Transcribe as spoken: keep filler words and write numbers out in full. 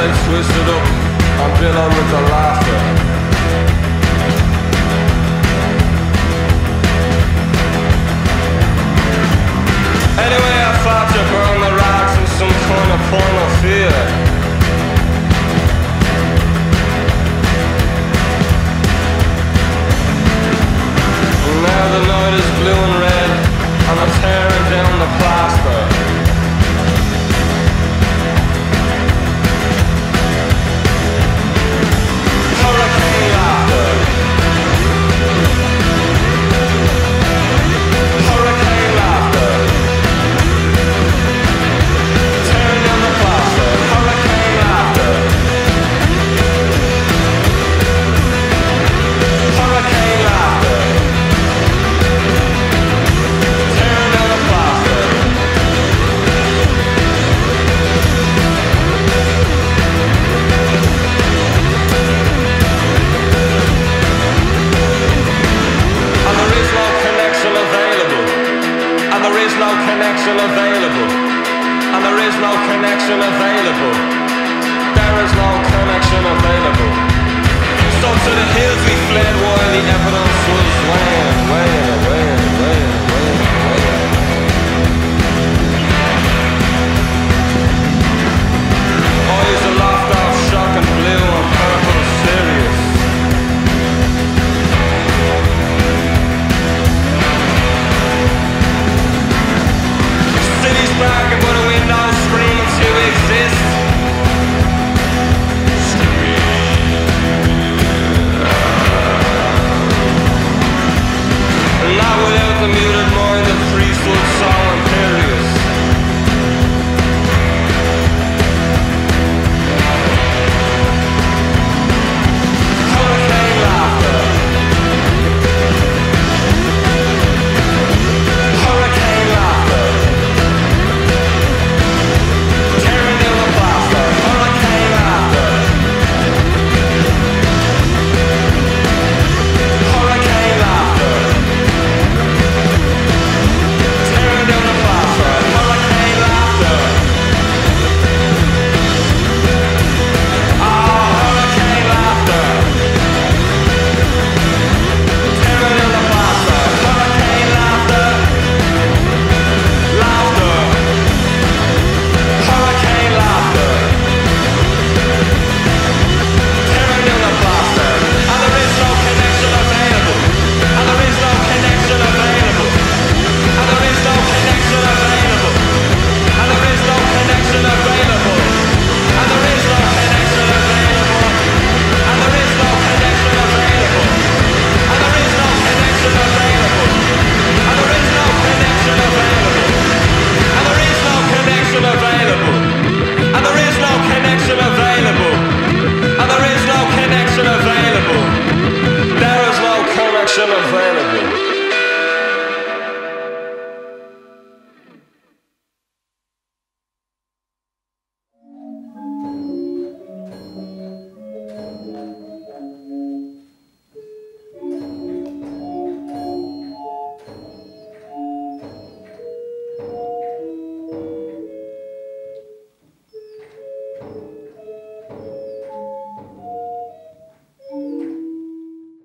stay twisted up and build on with the laughter. Anyway, I thought you burn the rags in some kind of porno fear. Now the night is blue and red, and I'm tearing down the plaster. Hurricane laughter. Hurricane laughter. Tearing down the plaster. Hurricane laughter. Hurricane laughter. There is no connection available, and there is no connection available. There is no connection available. So to the hills we fled while the evidence was weighing, weighing, weighing.